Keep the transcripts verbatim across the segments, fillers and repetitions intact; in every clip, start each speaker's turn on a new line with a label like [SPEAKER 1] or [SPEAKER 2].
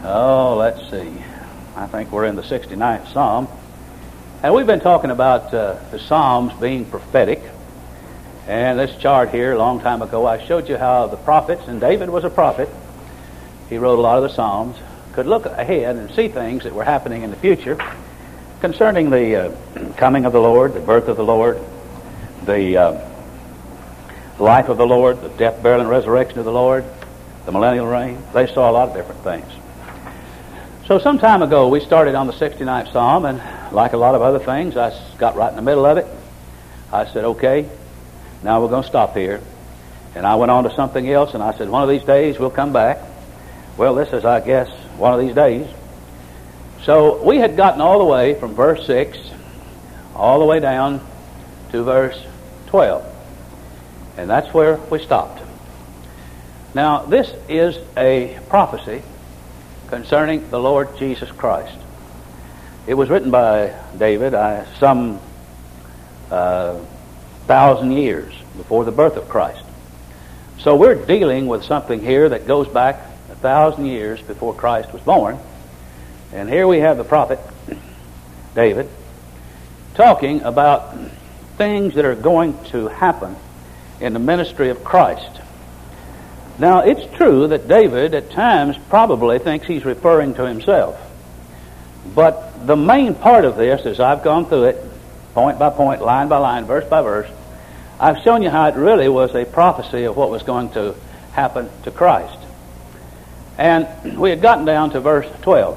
[SPEAKER 1] Oh, let's see. I think we're in the sixty-ninth Psalm. And we've been talking about uh, the Psalms being prophetic. And this chart here, a long time ago, I showed you how the prophets, and David was a prophet. He wrote a lot of the Psalms, could look ahead and see things that were happening in the future concerning the uh, coming of the Lord, the birth of the Lord, the uh, life of the Lord, the death, burial, and resurrection of the Lord, the millennial reign. They saw a lot of different things. So some time ago, we started on the sixty-ninth Psalm, and like a lot of other things, I got right in the middle of it. I said, okay, now we're going to stop here. And I went on to something else, and I said, one of these days we'll come back. Well, this is, I guess, one of these days. So we had gotten all the way from verse six, all the way down to verse twelve. And that's where we stopped. Now, this is a prophecy concerning the Lord Jesus Christ. It was written by David uh, some uh, thousand years before the birth of Christ. So we're dealing with something here that goes back a thousand years before Christ was born. And here we have the prophet David talking about things that are going to happen in the ministry of Christ. Now, it's true that David at times probably thinks he's referring to himself. But the main part of this, as I've gone through it, point by point, line by line, verse by verse, I've shown you how it really was a prophecy of what was going to happen to Christ. And we had gotten down to verse twelve.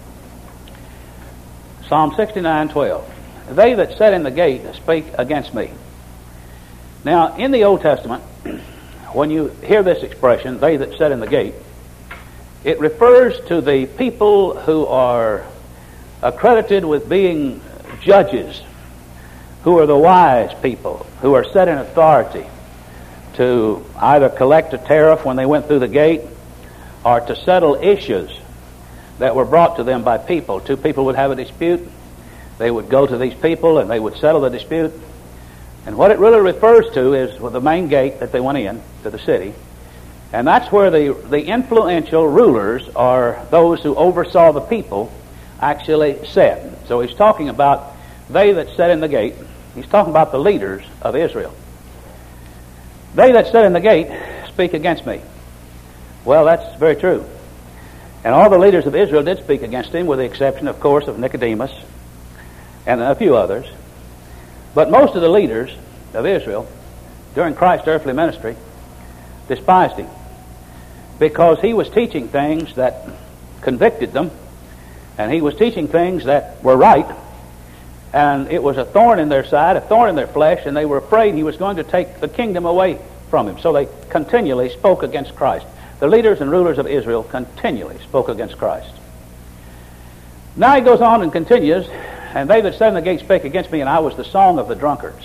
[SPEAKER 1] Psalm sixty-nine, twelve. They that sit in the gate speak against me. Now, in the Old Testament, when you hear this expression, they that sit in the gate, it refers to the people who are accredited with being judges, who are the wise people, who are set in authority to either collect a tariff when they went through the gate or to settle issues that were brought to them by people. Two people would have a dispute. They would go to these people and they would settle the dispute. And what it really refers to is with the main gate that they went in to the city. And that's where the, the influential rulers, or those who oversaw the people, actually sat. So he's talking about they that sat in the gate. He's talking about the leaders of Israel. They that sat in the gate speak against me. Well, that's very true. And all the leaders of Israel did speak against him, with the exception, of course, of Nicodemus and a few others. But most of the leaders of Israel during Christ's earthly ministry despised him because he was teaching things that convicted them, and he was teaching things that were right, and it was a thorn in their side, a thorn in their flesh, and they were afraid he was going to take the kingdom away from him. So they continually spoke against Christ. The leaders and rulers of Israel continually spoke against Christ. Now he goes on and continues, and they that sat in the gate spake against me, and I was the song of the drunkards.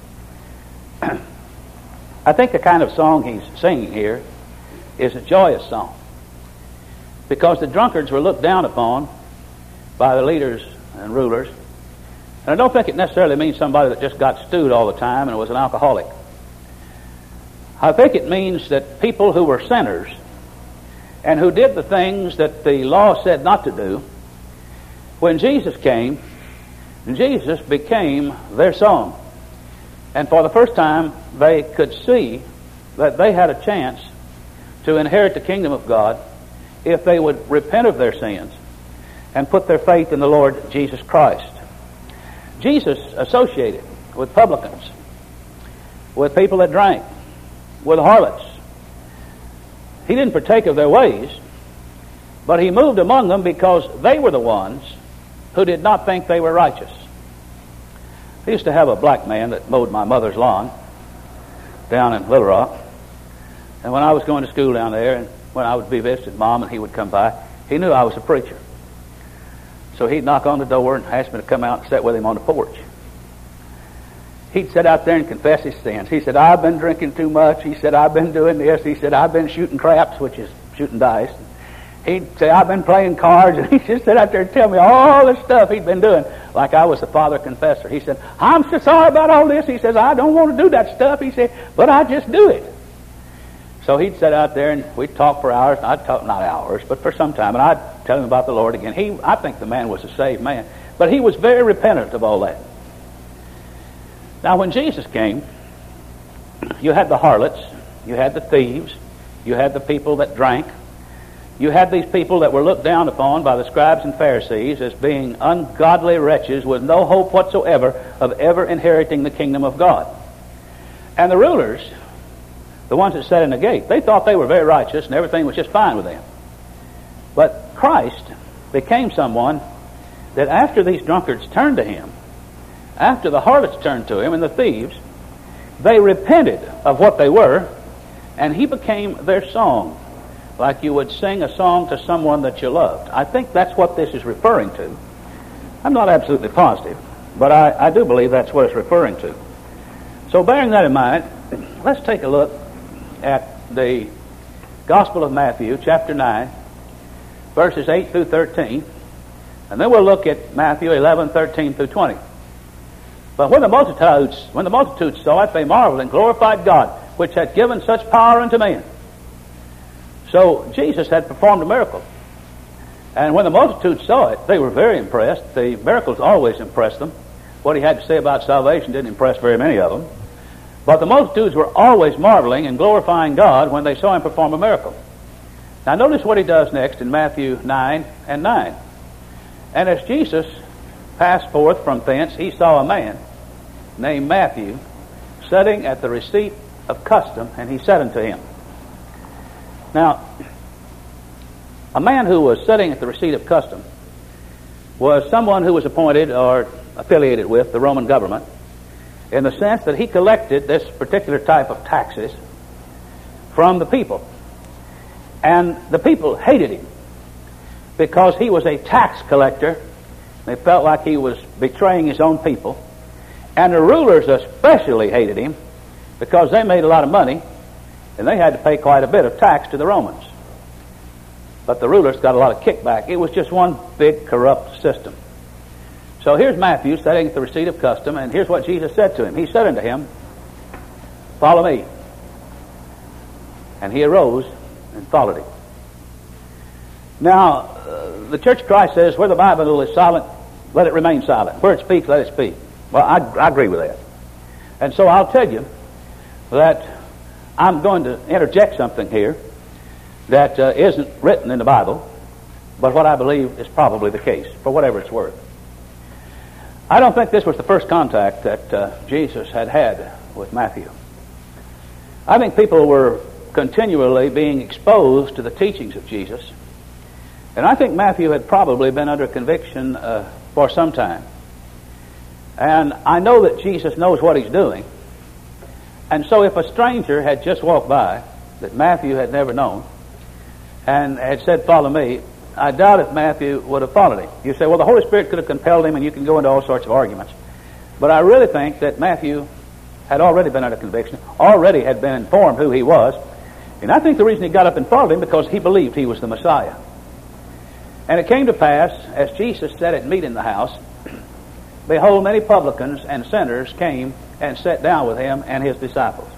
[SPEAKER 1] I think the kind of song he's singing here is a joyous song, because the drunkards were looked down upon by the leaders and rulers. And I don't think it necessarily means somebody that just got stewed all the time and was an alcoholic. I think it means that people who were sinners and who did the things that the law said not to do, when Jesus came, Jesus became their song. And for the first time, they could see that they had a chance to inherit the kingdom of God if they would repent of their sins and put their faith in the Lord Jesus Christ. Jesus associated with publicans, with people that drank, with harlots. He didn't partake of their ways, but he moved among them because they were the ones who did not think they were righteous. I used to have a black man that mowed my mother's lawn down in Little Rock. And when I was going to school down there, and when I would be visiting Mom and he would come by, he knew I was a preacher. So he'd knock on the door and ask me to come out and sit with him on the porch. He'd sit out there and confess his sins. He said, I've been drinking too much. He said, I've been doing this. He said, I've been shooting craps, which is shooting dice. He'd say, I've been playing cards. And he'd just sit out there and tell me all the stuff he'd been doing, like I was the father confessor. He said, I'm so sorry about all this. He says, I don't want to do that stuff. He said, but I just do it. So he'd sit out there and we'd talk for hours. I'd talk, not hours, but for some time. And I'd telling him about the Lord again. He, I think the man was a saved man, but he was very repentant of all that. Now, when Jesus came, you had the harlots, you had the thieves, you had the people that drank, you had these people that were looked down upon by the scribes and Pharisees as being ungodly wretches with no hope whatsoever of ever inheriting the kingdom of God. And the rulers, the ones that sat in the gate, they thought they were very righteous and everything was just fine with them. But Christ became someone that after these drunkards turned to him, after the harlots turned to him and the thieves, they repented of what they were, and he became their song, like you would sing a song to someone that you loved. I think that's what this is referring to. I'm not absolutely positive, but I, I do believe that's what it's referring to. So bearing that in mind, let's take a look at the Gospel of Matthew, chapter nine, verses eight through thirteen, and then we'll look at Matthew eleven, thirteen through twenty. But when the multitudes, when the multitudes saw it, they marveled and glorified God, which had given such power unto men. So Jesus had performed a miracle. And when the multitudes saw it, they were very impressed. The miracles always impressed them. What he had to say about salvation didn't impress very many of them. But the multitudes were always marveling and glorifying God when they saw him perform a miracle. Now notice what he does next in Matthew nine and nine. And as Jesus passed forth from thence, he saw a man named Matthew sitting at the receipt of custom, and he said unto him. Now, a man who was sitting at the receipt of custom was someone who was appointed or affiliated with the Roman government in the sense that he collected this particular type of taxes from the people. And the people hated him because he was a tax collector. They felt like he was betraying his own people. And the rulers especially hated him because they made a lot of money and they had to pay quite a bit of tax to the Romans. But the rulers got a lot of kickback. It was just one big corrupt system. So here's Matthew sitting at the receipt of custom, and here's what Jesus said to him. He said unto him, "Follow me." And he arose and followed him. Now, uh, the Church of Christ says, where the Bible is silent, let it remain silent. Where it speaks, let it speak. Well, I, I agree with that. And so I'll tell you that I'm going to interject something here that uh, isn't written in the Bible, but what I believe is probably the case, for whatever it's worth. I don't think this was the first contact that uh, Jesus had had with Matthew. I think people were continually being exposed to the teachings of Jesus, and I think Matthew had probably been under conviction uh, for some time. And I know that Jesus knows what he's doing. And so if a stranger had just walked by that Matthew had never known and had said, "Follow me," I doubt if Matthew would have followed him. You say, well, the Holy Spirit could have compelled him, and you can go into all sorts of arguments. But I really think that Matthew had already been under conviction, already had been informed who he was. And I think the reason he got up and followed him because he believed he was the Messiah. And it came to pass, as Jesus sat at meat in the house, behold, many publicans and sinners came and sat down with him and his disciples.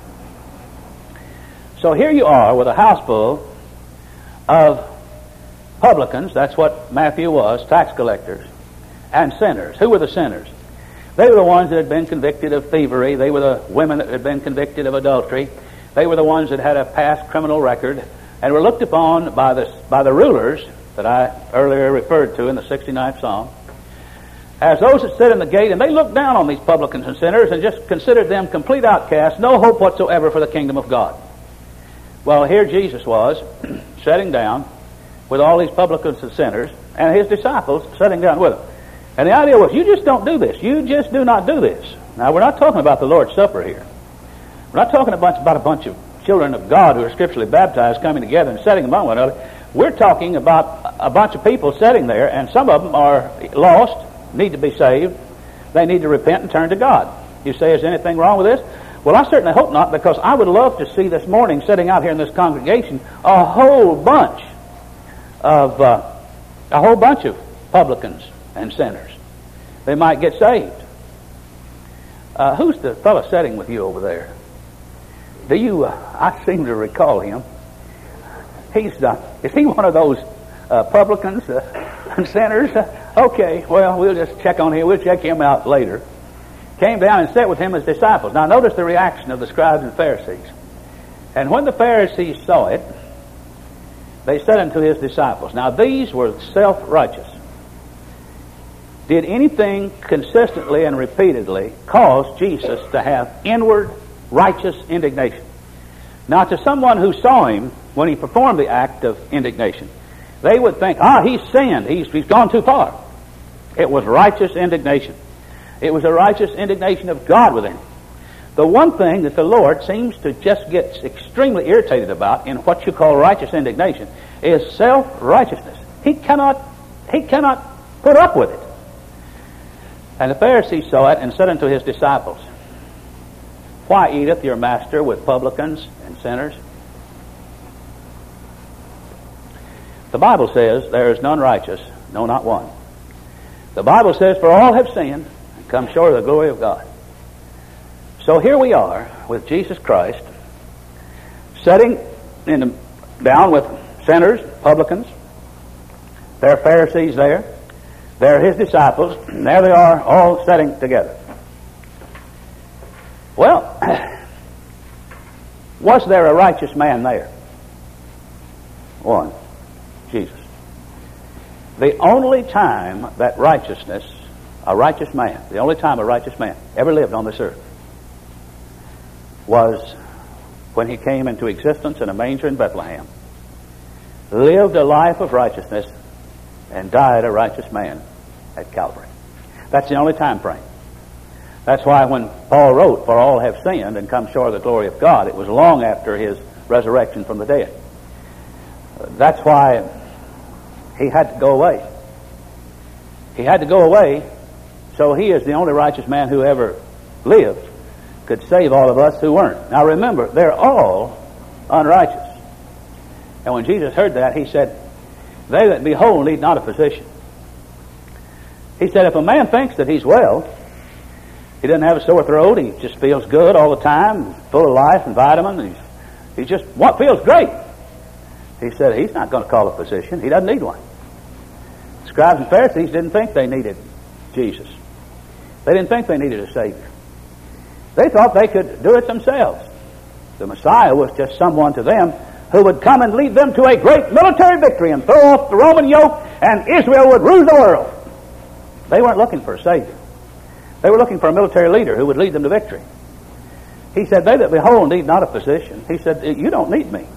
[SPEAKER 1] So here you are with a house full of publicans, that's what Matthew was, tax collectors, and sinners. Who were the sinners? They were the ones that had been convicted of thievery. They were the women that had been convicted of adultery. They were the ones that had a past criminal record and were looked upon by the, by the rulers that I earlier referred to in the sixty-ninth Psalm as those that sit in the gate, and they looked down on these publicans and sinners and just considered them complete outcasts, no hope whatsoever for the kingdom of God. Well, here Jesus was, sitting down with all these publicans and sinners, and his disciples sitting down with them. And the idea was, you just don't do this. You just do not do this. Now, we're not talking about the Lord's Supper here. We're not talking about, about a bunch of children of God who are scripturally baptized coming together and sitting among one another. We're talking about a bunch of people sitting there, and some of them are lost, need to be saved. They need to repent and turn to God. You say, is anything wrong with this? Well, I certainly hope not, because I would love to see this morning, sitting out here in this congregation, a whole bunch of uh, a whole bunch of publicans and sinners. They might get saved. Uh, who's the fellow sitting with you over there? Do you? Uh, I seem to recall him. He's uh, is he one of those uh, publicans uh, and sinners. Uh, okay, well, we'll just check on him. We'll check him out later. Came down and sat with him as disciples. Now notice the reaction of the scribes and Pharisees. And when the Pharisees saw it, they said unto his disciples. Now these were self-righteous. Did anything consistently and repeatedly cause Jesus to have inward righteous indignation? Now to someone who saw him when he performed the act of indignation, they would think, ah, he's sinned. He's, he's gone too far. It was righteous indignation. It was a righteous indignation of God within him. The one thing that the Lord seems to just get extremely irritated about in what you call righteous indignation is self-righteousness. He cannot, he cannot put up with it. And the Pharisees saw it and said unto his disciples, Why eateth your master with publicans and sinners? The Bible says, There is none righteous, no, not one. The Bible says, For all have sinned and come short of the glory of God. So here we are with Jesus Christ, sitting in the, down with sinners, publicans. There are Pharisees there. There are his disciples. And there they are, all sitting together. Well, was there a righteous man there? One, Jesus. The only time that righteousness, a righteous man, the only time a righteous man ever lived on this earth was when he came into existence in a manger in Bethlehem, lived a life of righteousness, and died a righteous man at Calvary. That's the only time frame. That's why when Paul wrote, For all have sinned and come short of the glory of God, it was long after his resurrection from the dead. That's why he had to go away. He had to go away, so he is the only righteous man who ever lived, could save all of us who weren't. Now remember, they're all unrighteous. And when Jesus heard that, he said, They that be whole need not a physician. He said, if a man thinks that he's well, he doesn't have a sore throat, he just feels good all the time, full of life and vitamin, he's, he just what feels great. He said, he's not going to call a physician. He doesn't need one. The scribes and Pharisees didn't think they needed Jesus. They didn't think they needed a Savior. They thought they could do it themselves. The Messiah was just someone to them who would come and lead them to a great military victory and throw off the Roman yoke, and Israel would rule the world. They weren't looking for a Savior. They were looking for a military leader who would lead them to victory. He said, they that be whole need not a physician. He said, you don't need me,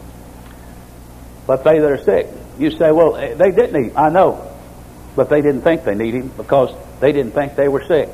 [SPEAKER 1] but they that are sick. You say, well, they didn't need him. I know, but they didn't think they needed him because they didn't think they were sick.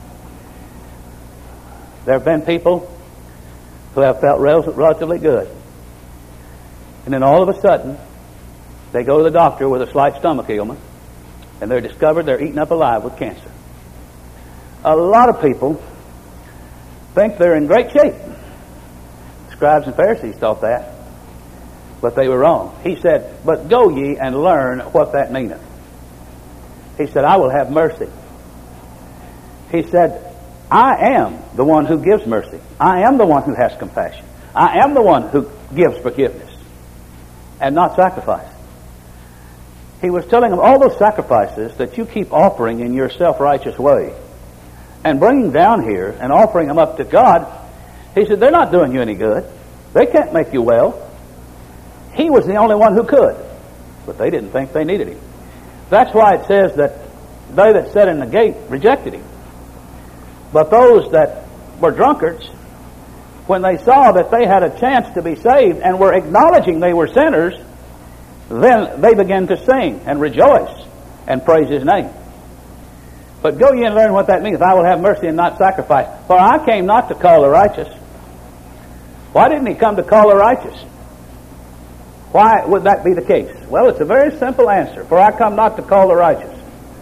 [SPEAKER 1] There have been people who have felt relatively good, and then all of a sudden they go to the doctor with a slight stomach ailment, and they're discovered they're eaten up alive with cancer. A lot of people think they're in great shape. Scribes and Pharisees thought that, but they were wrong. He said, but go ye and learn what that meaneth. He said, I will have mercy. He said, I am the one who gives mercy. I am the one who has compassion. I am the one who gives forgiveness and not sacrifice. He was telling them all those sacrifices that you keep offering in your self-righteous way and bringing down here and offering them up to God. He said, they're not doing you any good. They can't make you well. He was the only one who could, but they didn't think they needed him. That's why it says that they that sat in the gate rejected him. But those that were drunkards, when they saw that they had a chance to be saved and were acknowledging they were sinners, then they began to sing and rejoice and praise his name. But go ye and learn what that means. I will have mercy and not sacrifice. For I came not to call the righteous. Why didn't he come to call the righteous? Why would that be the case? Well, it's a very simple answer. For I come not to call the righteous.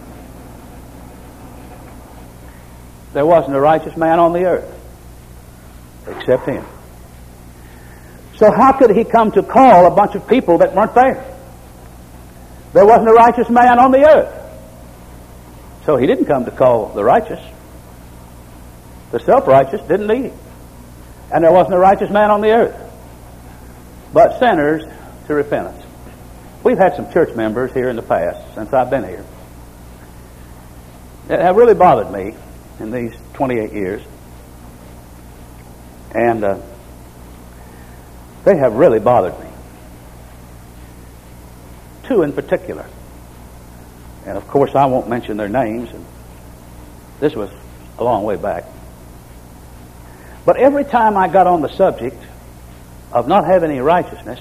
[SPEAKER 1] There wasn't a righteous man on the earth except him. So how could he come to call a bunch of people that weren't there? There wasn't a righteous man on the earth. So he didn't come to call the righteous. The self-righteous didn't need him. And there wasn't a righteous man on the earth, but sinners to repentance. we've had some church members here in the past, since I've been here, that have really bothered me in these twenty-eight years. And uh, they have really bothered me. Two in particular. And of course I won't mention their names. And this was a long way back. But every time I got on the subject of not having any righteousness,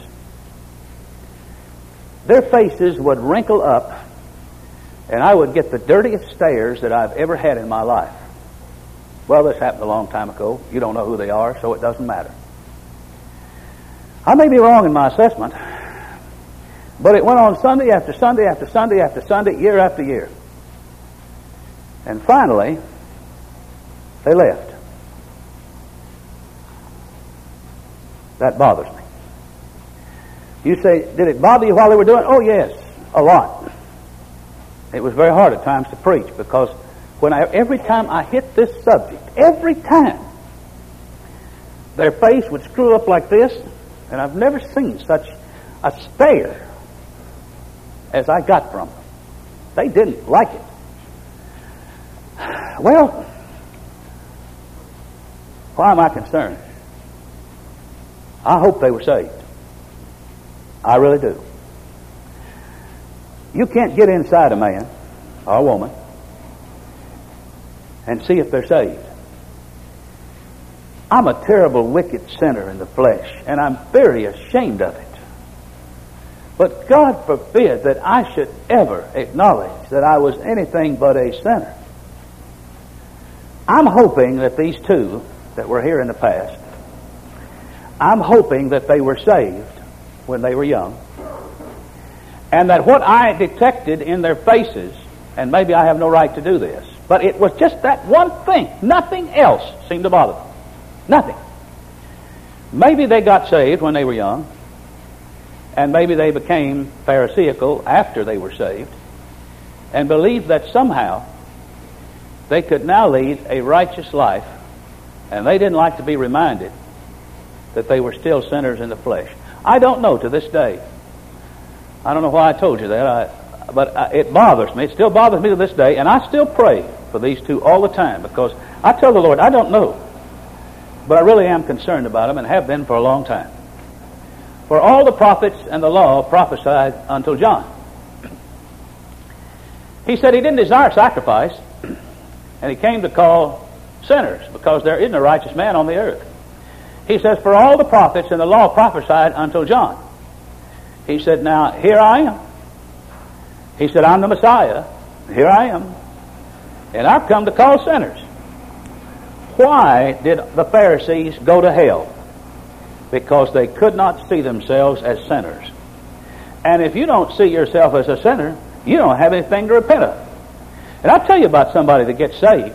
[SPEAKER 1] their faces would wrinkle up and I would get the dirtiest stares that I've ever had in my life. Well, this happened a long time ago. You don't know who they are, so it doesn't matter. I may be wrong in my assessment, but it went on Sunday after Sunday after Sunday after Sunday, year after year. And finally, they left. That bothers me. You say, did it bother you while they were doing it? Oh, yes, a lot. It was very hard at times to preach because when I, every time I hit this subject, every time, their face would screw up like this, and I've never seen such a stare as I got from them. They didn't like it. Well, why am I concerned? I hope they were saved. I really do. You can't get inside a man or a woman and see if they're saved. I'm a terrible, wicked sinner in the flesh, and I'm very ashamed of it. But God forbid that I should ever acknowledge that I was anything but a sinner. I'm hoping that these two that were here in the past, I'm hoping that they were saved when they were young, and that what I detected in their faces, and maybe I have no right to do this, but it was just that one thing. Nothing else seemed to bother them. Nothing. Maybe they got saved when they were young, and maybe they became Pharisaical after they were saved, and believed that somehow they could now lead a righteous life, and they didn't like to be reminded that they were still sinners in the flesh. I don't know to this day. I don't know why I told you that, I, but I, it bothers me. It still bothers me to this day, and I still pray for these two all the time because I tell the Lord, I don't know, but I really am concerned about them and have been for a long time. For all the prophets and the law prophesied until John. He said he didn't desire sacrifice, and he came to call sinners because there isn't a righteous man on the earth. He says, for all the prophets and the law prophesied until John. He said, now, here I am. He said, I'm the Messiah. Here I am. And I've come to call sinners. Why did the Pharisees go to hell? Because they could not see themselves as sinners. And if you don't see yourself as a sinner, you don't have anything to repent of. And I'll tell you about somebody that gets saved.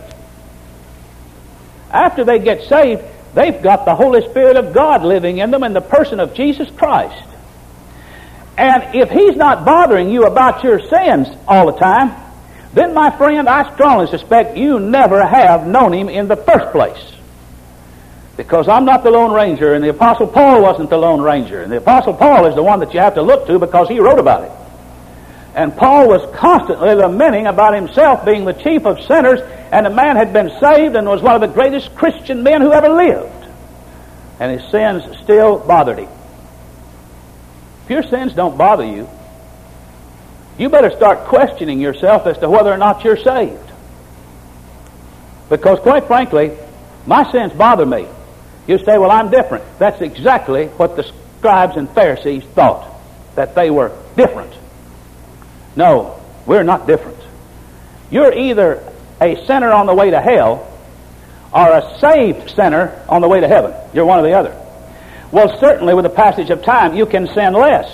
[SPEAKER 1] After they get saved, they've got the Holy Spirit of God living in them in the person of Jesus Christ. And if He's not bothering you about your sins all the time, then, my friend, I strongly suspect you never have known Him in the first place. Because I'm not the Lone Ranger, and the Apostle Paul wasn't the Lone Ranger. And the Apostle Paul is the one that you have to look to because he wrote about it. And Paul was constantly lamenting about himself being the chief of sinners, and the man had been saved and was one of the greatest Christian men who ever lived. And his sins still bothered him. If your sins don't bother you, you better start questioning yourself as to whether or not you're saved. Because quite frankly, my sins bother me. You say, well, I'm different. That's exactly what the scribes and Pharisees thought, that they were different. No, we're not different. You're either a sinner on the way to hell or a saved sinner on the way to heaven. You're one or the other. Well, certainly with the passage of time, you can sin less.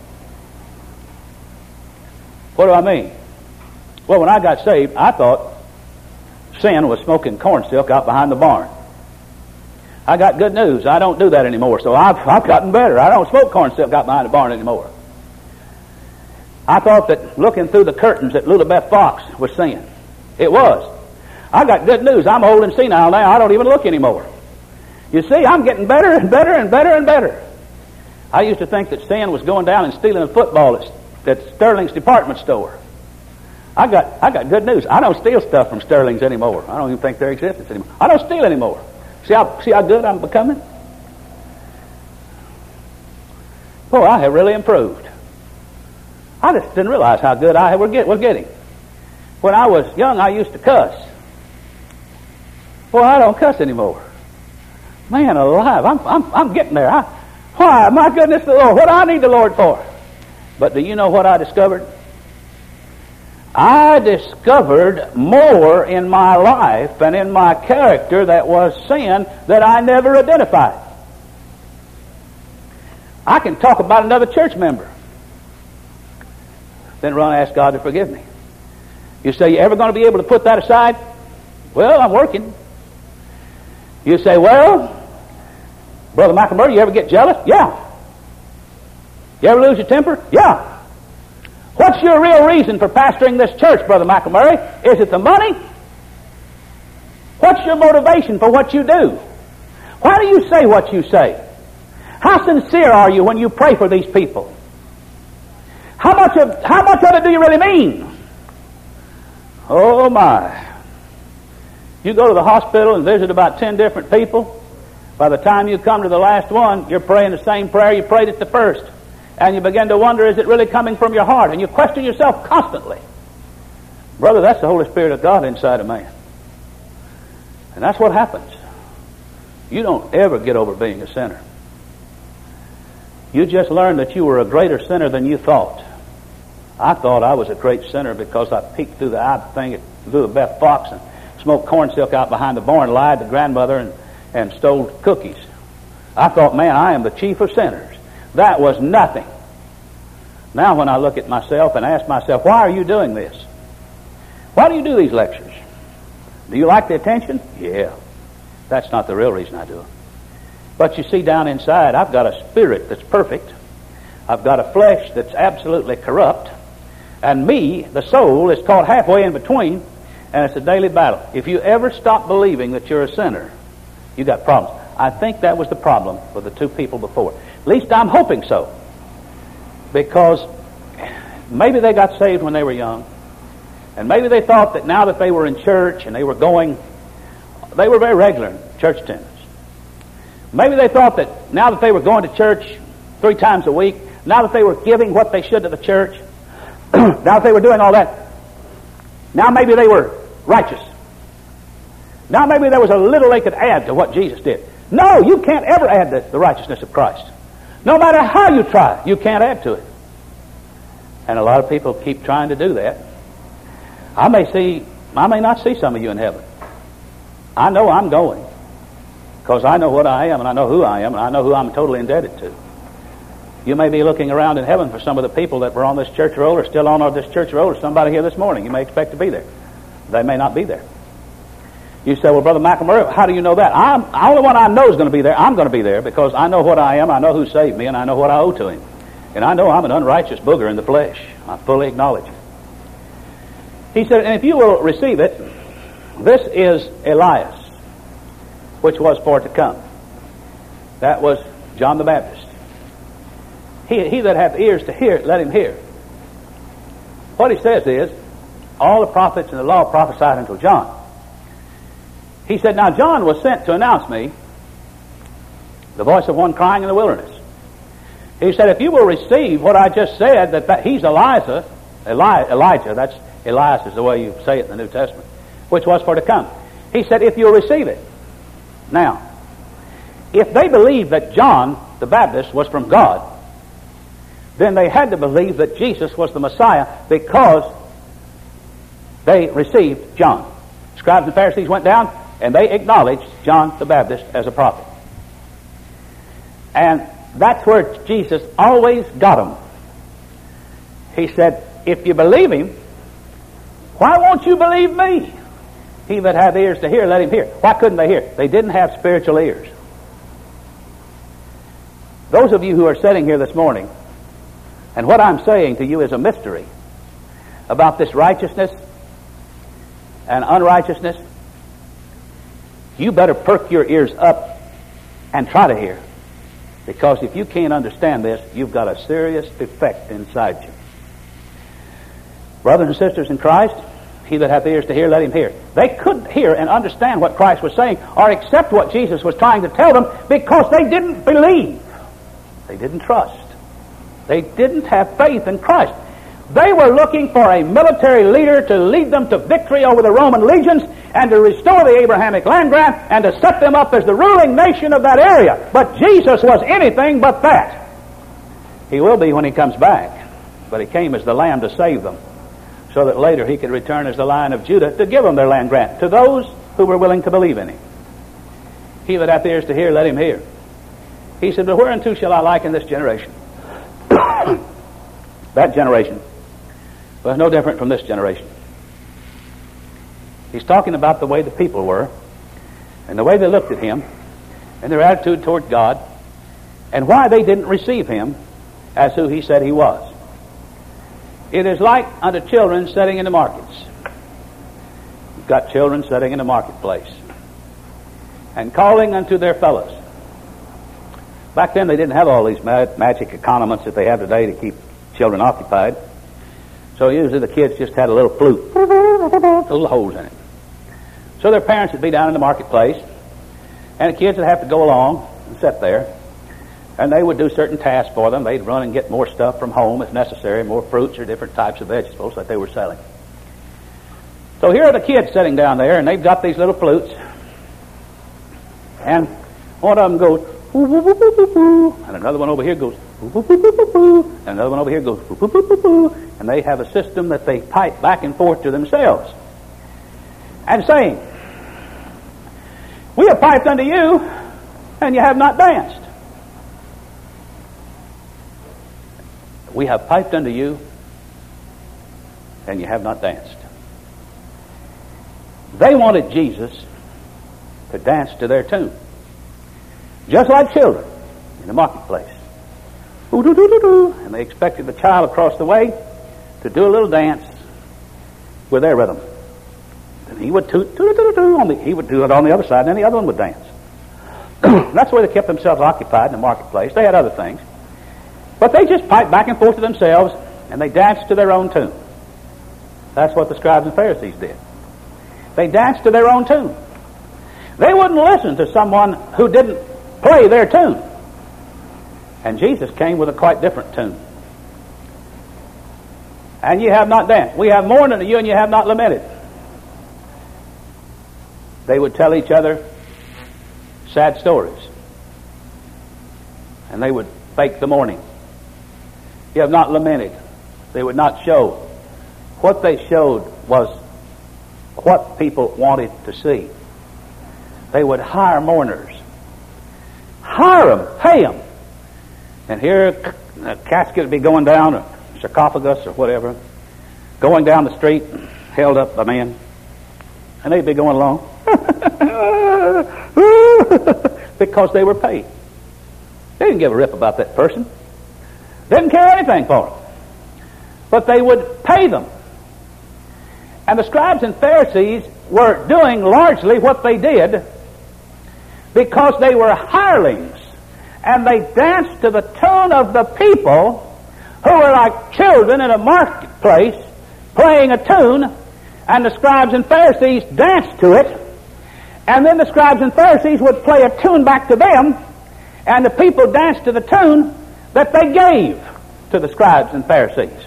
[SPEAKER 1] What do I mean? Well, when I got saved, I thought sin was smoking corn silk out behind the barn. I got good news. I don't do that anymore, so I've, I've gotten better. I don't smoke corn silk out behind the barn anymore. I thought that looking through the curtains at Lulabeth Fox was sin. It was. I got good news. I'm old and senile now. I don't even look anymore. You see, I'm getting better and better and better and better. I used to think that sin was going down and stealing a football at at Sterling's department store. I got I got good news. I don't steal stuff from Sterling's anymore. I don't even think their existence anymore. I don't steal anymore. See how see how good I'm becoming? Boy, I have really improved. I just didn't realize how good I was get, getting. When I was young, I used to cuss. Boy, I don't cuss anymore. Man alive, I'm I'm, I'm getting there. I, why, my goodness, the Lord, what do I need the Lord for? But do you know what I discovered? I discovered more in my life and in my character that was sin that I never identified. I can talk about another church member, then run and ask God to forgive me. You say, you ever going to be able to put that aside? Well, I'm working. You say, well, Brother McElmurray, you ever get jealous? Yeah. You ever lose your temper? Yeah. What's your real reason for pastoring this church, Brother McElmurray? Is it the money? What's your motivation for what you do? Why do you say what you say? How sincere are you when you pray for these people? How much of how much of it do you really mean? Oh my. You go to the hospital and visit about ten different people. By the time you come to the last one, you're praying the same prayer you prayed at the first. And you begin to wonder, is it really coming from your heart? And you question yourself constantly. Brother, that's the Holy Spirit of God inside of man. And that's what happens. You don't ever get over being a sinner. You just learned that you were a greater sinner than you thought. I thought I was a great sinner because I peeked through the eye thing, through the Beth Fox, and smoked corn silk out behind the barn, lied to grandmother, and, and stole cookies. I thought, man, I am the chief of sinners. That was nothing. Now when I look at myself and ask myself, why are you doing this? Why do you do these lectures? Do you like the attention? Yeah. That's not the real reason I do it. But you see, down inside, I've got a spirit that's perfect. I've got a flesh that's absolutely corrupt. And me, the soul, is caught halfway in between, and it's a daily battle. If you ever stop believing that you're a sinner, you got problems. I think that was the problem with the two people before. At least I'm hoping so. Because maybe they got saved when they were young. And maybe they thought that now that they were in church and they were going, they were very regular in church attendance. Maybe they thought that now that they were going to church three times a week, now that they were giving what they should to the church, now that they were doing all that, now maybe they were righteous. Now maybe there was a little they could add to what Jesus did. No, you can't ever add the, the righteousness of Christ. No matter how you try, you can't add to it. And a lot of people keep trying to do that. I may see, I may not see some of you in heaven. I know I'm going. Because I know what I am, and I know who I am, and I know who I'm totally indebted to. You may be looking around in heaven for some of the people that were on this church roll or still on this church roll, or somebody here this morning. You may expect to be there. They may not be there. You say, well, Brother McElmurray, how do you know that? I'm, the only one I know is going to be there. I'm going to be there because I know what I am, I know who saved me, and I know what I owe to him. And I know I'm an unrighteous booger in the flesh. I fully acknowledge it. He said, and if you will receive it, this is Elias, which was for to come. That was John the Baptist. He, he that hath ears to hear, let him hear. What he says is, all the prophets and the law prophesied until John. He said, now John was sent to announce me, the voice of one crying in the wilderness. He said, if you will receive what I just said, that, that he's Elijah, Eli, Elijah, that's Elias is the way you say it in the New Testament, which was for to come. He said, if you'll receive it. Now, if they believed that John the Baptist was from God, then they had to believe that Jesus was the Messiah because they received John. Scribes and Pharisees went down and they acknowledged John the Baptist as a prophet. And that's where Jesus always got them. He said, if you believe him, why won't you believe me? He that hath ears to hear, let him hear. Why couldn't they hear? They didn't have spiritual ears. Those of you who are sitting here this morning, and what I'm saying to you is a mystery about this righteousness and unrighteousness, you better perk your ears up and try to hear. Because if you can't understand this, you've got a serious defect inside you. Brothers and sisters in Christ, he that hath ears to hear, let him hear. They couldn't hear and understand what Christ was saying or accept what Jesus was trying to tell them because they didn't believe. They didn't trust. They didn't have faith in Christ. They were looking for a military leader to lead them to victory over the Roman legions and to restore the Abrahamic land grant and to set them up as the ruling nation of that area. But Jesus was anything but that. He will be when he comes back. But he came as the Lamb to save them, so that later he could return as the Lion of Judah to give them their land grant, to those who were willing to believe in him. He that hath ears to hear, let him hear. He said, but whereunto shall I liken this generation? That generation was no different from this generation. He's talking about the way the people were, and the way they looked at him, and their attitude toward God, and why they didn't receive him as who he said he was. It is like unto children sitting in the markets. You've got children sitting in the marketplace and calling unto their fellows. Back then they didn't have all these ma- magic economents that they have today to keep children occupied. So usually the kids just had a little flute, little holes in it. So their parents would be down in the marketplace, and the kids would have to go along and sit there, and they would do certain tasks for them. They'd run and get more stuff from home if necessary, more fruits or different types of vegetables that they were selling. So here are the kids sitting down there, and they've got these little flutes, and one of them goes, and another one over here goes, and another one over here goes, and they have a system that they pipe back and forth to themselves and saying, we have piped unto you, and you have not danced. We have piped unto you, and you have not danced. They wanted Jesus to dance to their tune, just like children in the marketplace. And they expected the child across the way to do a little dance with their rhythm. And he would toot, toot, toot, toot, on the, he would do it on the other side, and then the other one would dance. That's the way they kept themselves occupied in the marketplace. They had other things. But they just piped back and forth to themselves, and they danced to their own tune. That's what the scribes and Pharisees did. They danced to their own tune. They wouldn't listen to someone who didn't play their tune. And Jesus came with a quite different tune. And ye have not danced. We have mourned unto you, and ye have not lamented. They would tell each other sad stories. And they would fake the mourning. You have not lamented. They would not show. What they showed was what people wanted to see. They would hire mourners. Hire them. Pay them. And here a casket would be going down, a sarcophagus or whatever, going down the street, held up by men. And they'd be going along. Because they were paid. They didn't give a rip about that person. Didn't care anything for them. But they would pay them. And the scribes and Pharisees were doing largely what they did because they were hirelings. And they danced to the tune of the people who were like children in a marketplace playing a tune, and the scribes and Pharisees danced to it, and then the scribes and Pharisees would play a tune back to them, and the people danced to the tune that they gave to the scribes and Pharisees.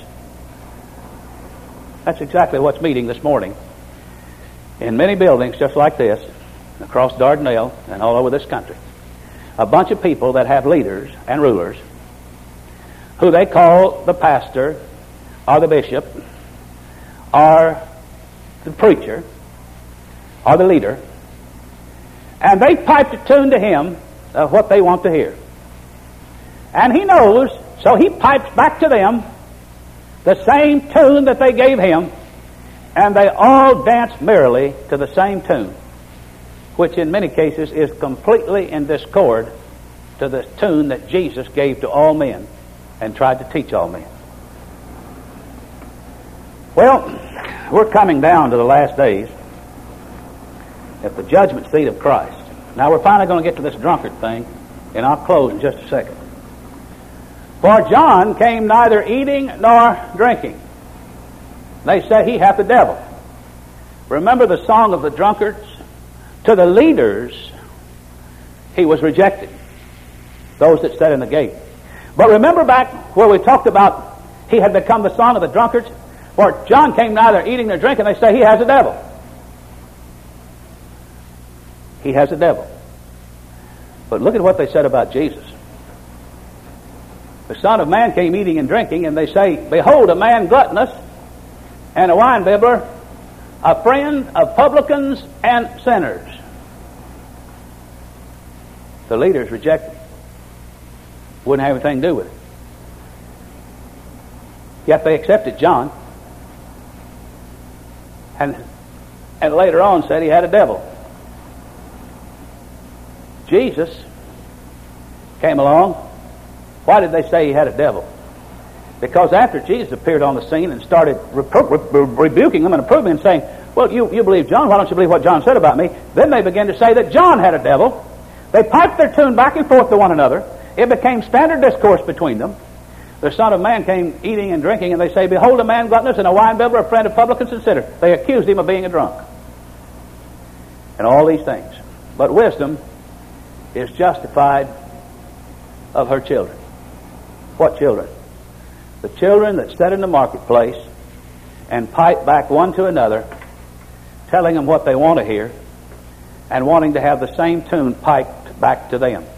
[SPEAKER 1] That's exactly what's meeting this morning in many buildings just like this, across Dardanelle and all over this country. A bunch of people that have leaders and rulers who they call the pastor or the bishop or the preacher or the leader, and they pipe a tune to him of what they want to hear. And he knows, so he pipes back to them the same tune that they gave him, and they all dance merrily to the same tune, which in many cases is completely in discord to the tune that Jesus gave to all men and tried to teach all men. Well, we're coming down to the last days at the judgment seat of Christ. Now we're finally going to get to this drunkard thing, and I'll close in just a second. For John came neither eating nor drinking. They say he hath the devil. Remember the song of the drunkards? To the leaders, he was rejected. Those that sat in the gate. But remember back where we talked about he had become the song of the drunkards? For John came now, they're eating, they're drinking, they say he has a devil. He has a devil. But look at what they said about Jesus. The Son of Man came eating and drinking, and they say, behold, a man gluttonous and a winebibber, a friend of publicans and sinners. The leaders rejected him. Wouldn't have anything to do with it. Yet they accepted John. And, and later on said he had a devil. Jesus came along. Why did they say he had a devil? Because after Jesus appeared on the scene and started repro- re- rebuking them and approving and saying, well, you, you believe John, why don't you believe what John said about me? Then they began to say that John had a devil. They piped their tune back and forth to one another. It became standard discourse between them. The Son of Man came eating and drinking, and they say, behold, a man gluttonous and a winebibber, a friend of publicans and sinners. They accused him of being a drunk. And all these things. But wisdom is justified of her children. What children? The children that sat in the marketplace and pipe back one to another, telling them what they want to hear, and wanting to have the same tune piped back to them.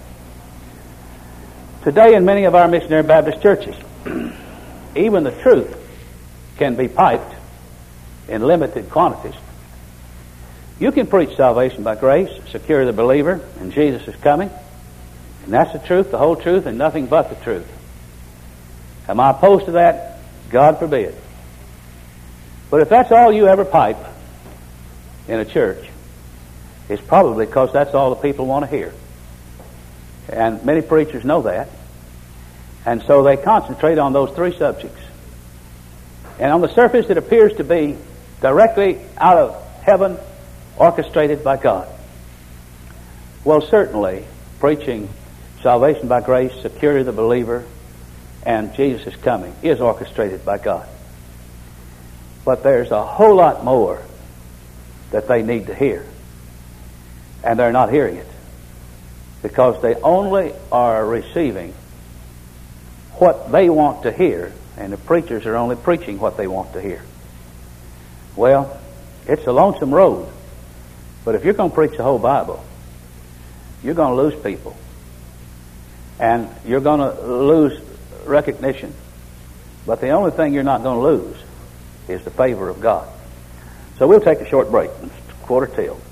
[SPEAKER 1] Today in many of our missionary Baptist churches, even the truth can be piped in limited quantities. You can preach salvation by grace, secure the believer, and Jesus is coming. And that's the truth, the whole truth, and nothing but the truth. Am I opposed to that? God forbid. But if that's all you ever pipe in a church, it's probably because that's all the people want to hear. And many preachers know that. And so they concentrate on those three subjects. And on the surface it appears to be directly out of heaven, orchestrated by God. Well, certainly, preaching salvation by grace, security of the believer, and Jesus is coming is orchestrated by God. But there's a whole lot more that they need to hear. And they're not hearing it. Because they only are receiving what they want to hear, and the preachers are only preaching what they want to hear. Well, it's a lonesome road. But if you're going to preach the whole Bible, you're going to lose people. And you're going to lose recognition. But the only thing you're not going to lose is the favor of God. So we'll take a short break. It's quarter till.